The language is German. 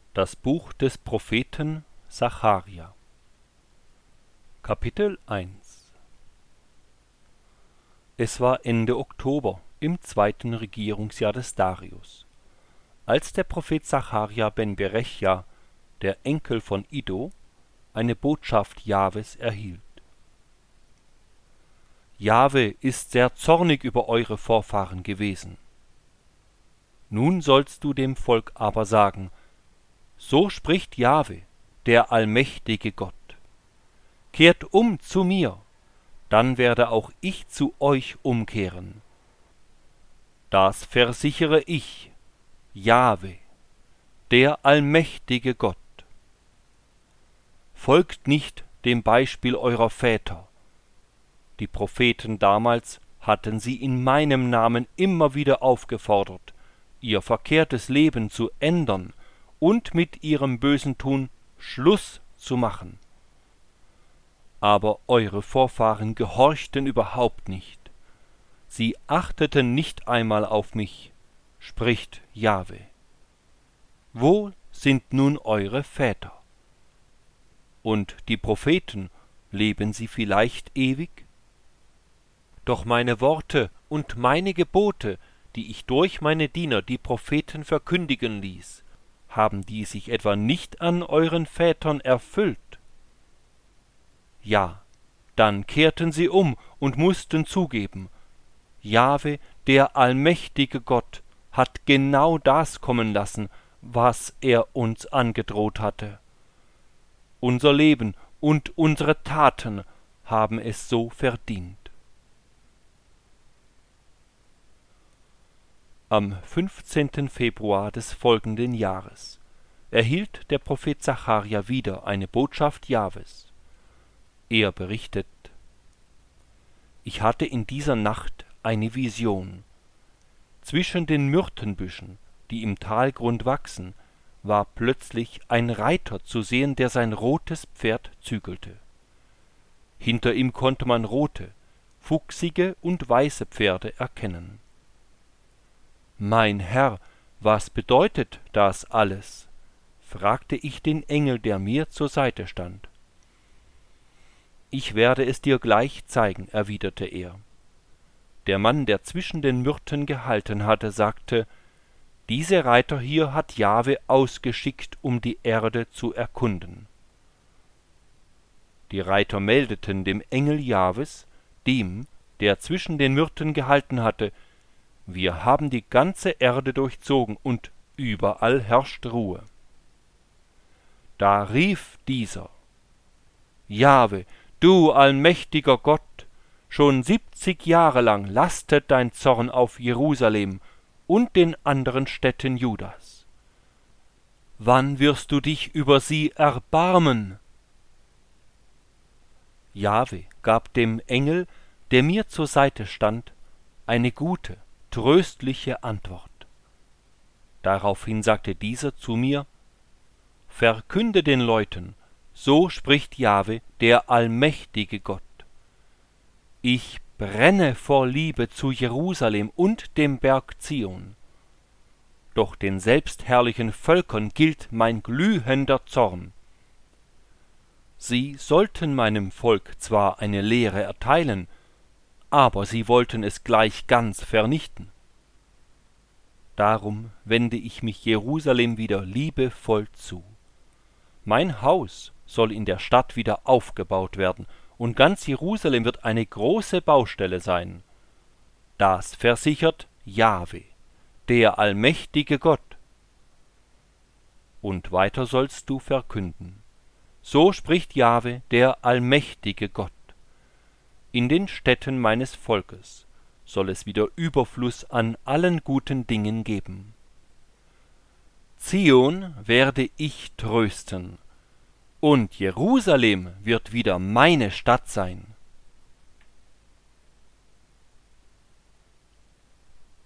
Das Buch des Propheten Sacharja. Kapitel 1. Es war Ende Oktober im 2. Regierungsjahr des Darius, als der Prophet Sacharja ben Berechja, der Enkel von Iddo, eine Botschaft Jahwes erhielt. Jahwe ist sehr zornig über eure Vorfahren gewesen. Nun sollst du dem Volk aber sagen: So spricht Jahwe, der allmächtige Gott: Kehrt um zu mir, dann werde auch ich zu euch umkehren. Das versichere ich, Jahwe, der allmächtige Gott. Folgt nicht dem Beispiel eurer Väter. Die Propheten damals hatten sie in meinem Namen immer wieder aufgefordert, ihr verkehrtes Leben zu ändern und mit ihrem bösen Tun Schluss zu machen. Aber eure Vorfahren gehorchten überhaupt nicht. Sie achteten nicht einmal auf mich, spricht Jahwe. Wo sind nun eure Väter? Und die Propheten, leben sie vielleicht ewig? Doch meine Worte und meine Gebote, die ich durch meine Diener, die Propheten, verkündigen ließ, haben die sich etwa nicht an euren Vätern erfüllt? Ja, dann kehrten sie um und mußten zugeben: Jahwe, der allmächtige Gott, hat genau das kommen lassen, was er uns angedroht hatte. Unser Leben und unsere Taten haben es so verdient. Am 15. Februar des folgenden Jahres erhielt der Prophet Sacharja wieder eine Botschaft Jahwes. Er berichtet: Ich hatte in dieser Nacht eine Vision. Zwischen den Myrtenbüschen, die im Talgrund wachsen, war plötzlich ein Reiter zu sehen, der sein rotes Pferd zügelte. Hinter ihm konnte man rote, fuchsige und weiße Pferde erkennen. »Mein Herr, was bedeutet das alles?« fragte ich den Engel, der mir zur Seite stand. »Ich werde es dir gleich zeigen«, erwiderte er. Der Mann, der zwischen den Myrten gehalten hatte, sagte: »Diese Reiter hier hat Jahwe ausgeschickt, um die Erde zu erkunden.« Die Reiter meldeten dem Engel Jahwes, dem, der zwischen den Myrten gehalten hatte: »Wir haben die ganze Erde durchzogen, und überall herrscht Ruhe.« Da rief dieser: »Jahwe, du allmächtiger Gott, schon 70 Jahre lang lastet dein Zorn auf Jerusalem und den anderen Städten Judas. Wann wirst du dich über sie erbarmen?« Jahwe gab dem Engel, der mir zur Seite stand, eine gute, tröstliche Antwort. Daraufhin sagte dieser zu mir: »Verkünde den Leuten, so spricht Jahwe, der allmächtige Gott: Ich brenne vor Liebe zu Jerusalem und dem Berg Zion. Doch den selbstherrlichen Völkern gilt mein glühender Zorn. Sie sollten meinem Volk zwar eine Lehre erteilen, aber sie wollten es gleich ganz vernichten. Darum wende ich mich Jerusalem wieder liebevoll zu. Mein Haus soll in der Stadt wieder aufgebaut werden, und ganz Jerusalem wird eine große Baustelle sein. Das versichert Jahwe, der allmächtige Gott. Und weiter sollst du verkünden: So spricht Jahwe, der allmächtige Gott: In den Städten meines Volkes soll es wieder Überfluss an allen guten Dingen geben. Zion werde ich trösten, und Jerusalem wird wieder meine Stadt sein.